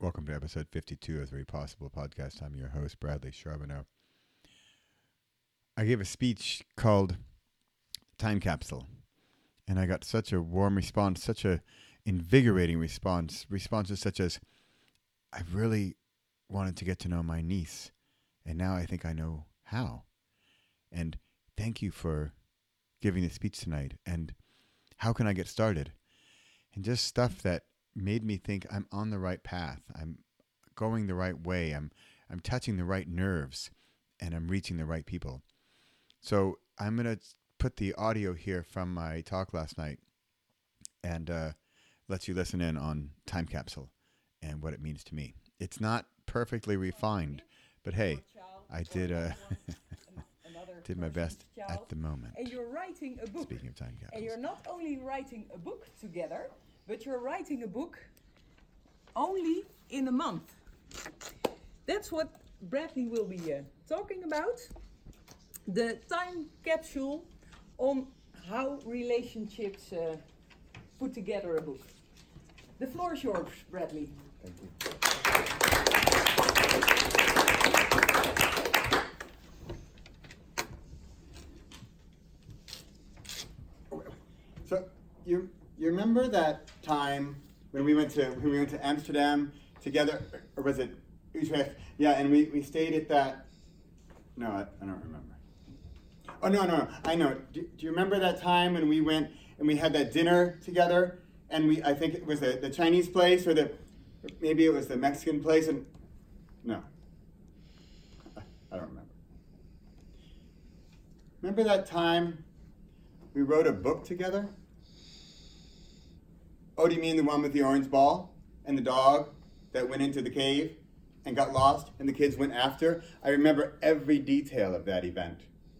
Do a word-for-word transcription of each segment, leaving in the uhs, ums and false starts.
Welcome to episode fifty-two of the Repossible Podcast. I'm your host, Bradley Charbonneau. I gave a speech called Time Capsule, and I got such a warm response, such a invigorating response, responses such as, I really wanted to get to know my niece, and now I think I know how. And thank you for giving the speech tonight, and how can I get started? And just stuff that made me think I'm on the right path. I'm going the right way. I'm I'm touching the right nerves, and I'm reaching the right people. So I'm going to put the audio here from my talk last night and uh, let you listen in on Time Capsule and what it means to me. It's not perfectly refined, but hey, I did uh, did my best at the moment. And you're writing a book. Speaking of time capsules. And you're not only writing a book together, but you're writing a book only in a month. That's what Bradley will be uh, talking about. The time capsule on how relationships uh, put together a book. The floor is yours, Bradley. Thank you. So you you remember that time when we went to when we went to Amsterdam together, or was it Utrecht? Yeah, and we, we stayed at that. No, I, I don't remember. Oh no no no! I know. Do, do you remember that time when we went and we had that dinner together? And we I think it was the, the Chinese place or the maybe it was the Mexican place and no, I, I don't remember. Remember that time we wrote a book together? Oh, do you mean the one with the orange ball and the dog that went into the cave and got lost and the kids went after? I remember every detail of that event.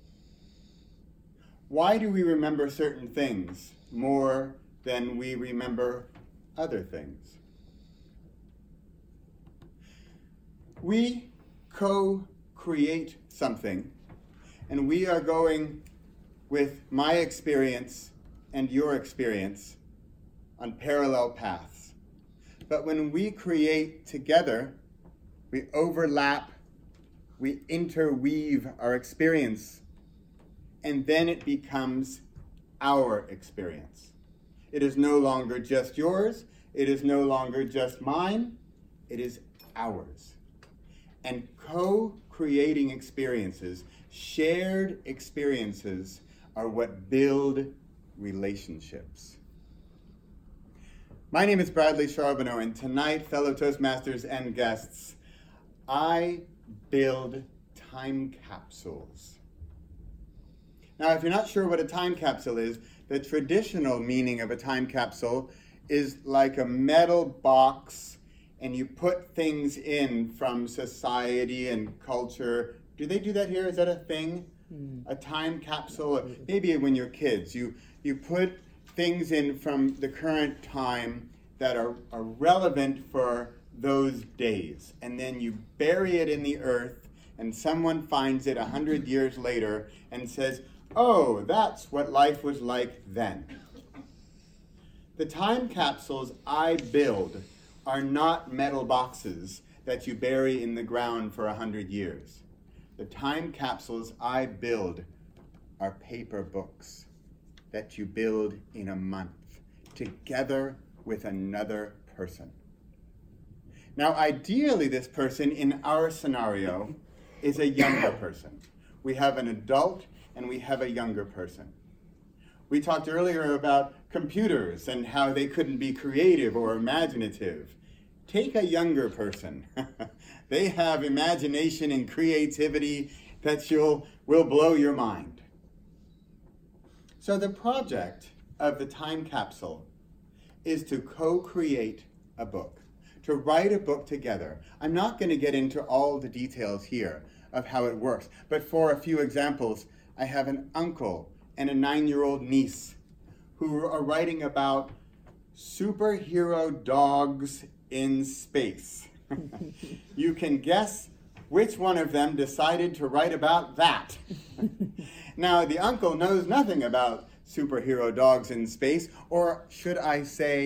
Why do we remember certain things more than we remember other things? We co-create something, and we are going with my experience and your experience on parallel paths. But when we create together, we overlap, we interweave our experience, and then it becomes our experience. It is no longer just yours, it is no longer just mine, it is ours. And co-creating experiences, shared experiences, are what build relationships. My name is Bradley Charbonneau, and tonight, fellow Toastmasters and guests, I build time capsules. Now, if you're not sure what a time capsule is, the traditional meaning of a time capsule is like a metal box, and you put things in from society and culture. Do they do that here? Is that a thing? Mm. A time capsule? Maybe when you're kids, you, you put things in from the current time that are, are relevant for those days. And then you bury it in the earth, and someone finds it a hundred years later and says, oh, that's what life was like then. The time capsules I build are not metal boxes that you bury in the ground for a hundred years. The time capsules I build are paper books that you build in a month together with another person. Now, ideally, this person in our scenario is a younger person. We have an adult and we have a younger person. We talked earlier about computers and how they couldn't be creative or imaginative. Take a younger person. They have imagination and creativity that you'll, will blow your mind. So the project of the time capsule is to co-create a book, to write a book together. I'm not going to get into all the details here of how it works, but for a few examples, I have an uncle and a nine-year-old niece who are writing about superhero dogs in space. You can guess which one of them decided to write about that. Now, the uncle knows nothing about superhero dogs in space, or should I say, he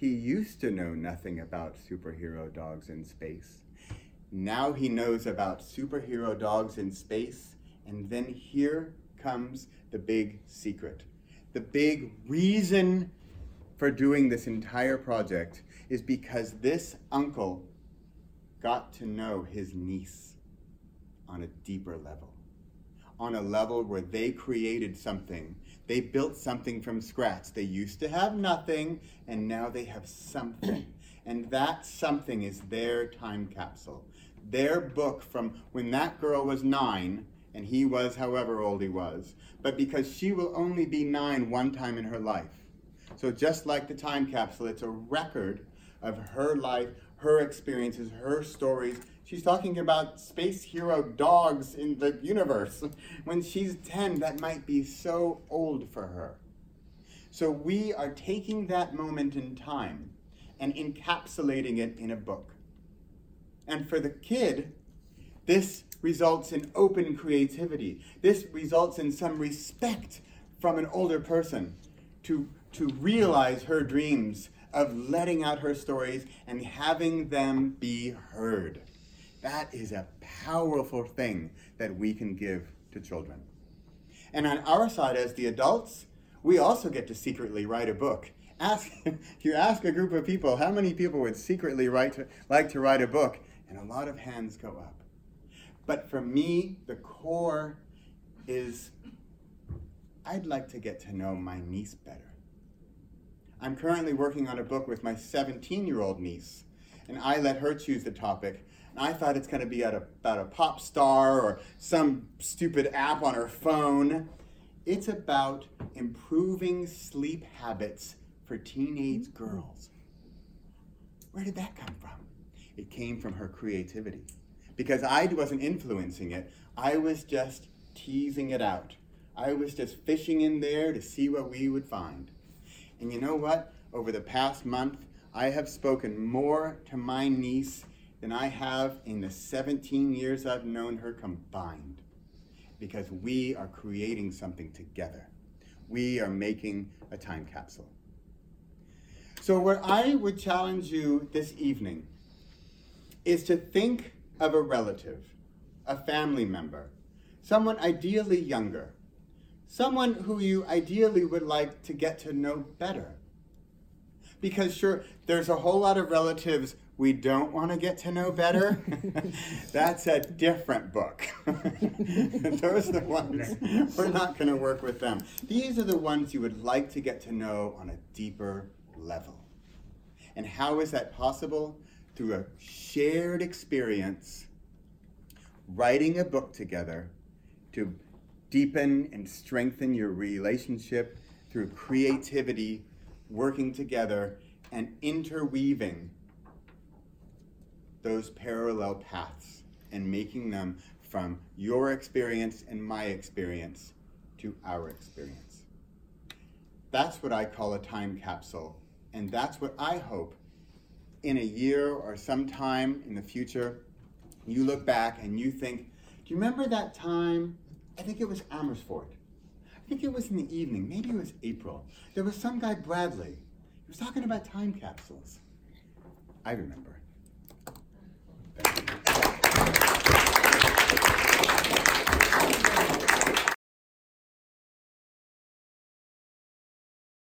he used to know nothing about superhero dogs in space. Now he knows about superhero dogs in space, and then here comes the big secret. The big reason for doing this entire project is because this uncle got to know his niece on a deeper level, on a level where they created something. They built something from scratch. They used to have nothing, and now they have something. And that something is their time capsule. Their book from when that girl was nine, and he was however old he was, but because she will only be nine one time in her life. So just like the time capsule, it's a record of her life, her experiences, her stories. She's talking about space hero dogs in the universe. When she's ten, that might be so old for her. So we are taking that moment in time and encapsulating it in a book. And for the kid, this results in open creativity. This results in some respect from an older person to, to realize her dreams of letting out her stories and having them be heard. That is a powerful thing that we can give to children. And on our side as the adults, we also get to secretly write a book. Ask, if you ask a group of people, how many people would secretly write to, like to write a book? And a lot of hands go up. But for me, the core is I'd like to get to know my niece better. I'm currently working on a book with my seventeen-year-old niece, and I let her choose the topic. And I thought it's going to be about a pop star or some stupid app on her phone. It's about improving sleep habits for teenage girls. Where did that come from? It came from her creativity. Because I wasn't influencing it, I was just teasing it out. I was just fishing in there to see what we would find. And you know what? Over the past month, I have spoken more to my niece than I have in the seventeen years I've known her combined. Because we are creating something together. We are making a time capsule. So what I would challenge you this evening is to think of a relative, a family member, someone ideally younger, someone who you ideally would like to get to know better. Because sure, there's a whole lot of relatives we don't want to get to know better. That's a different book. Those are the ones, we're not going to work with them. These are the ones you would like to get to know on a deeper level. And how is that possible? Through a shared experience, writing a book together to deepen and strengthen your relationship through creativity, working together, and interweaving those parallel paths and making them from your experience and my experience to our experience. That's what I call a time capsule, and that's what I hope in a year or sometime in the future, you look back and you think, do you remember that time? I think it was Amersfoort. I think it was in the evening, maybe it was April. There was some guy, Bradley. He was talking about time capsules. I remember. Thank you.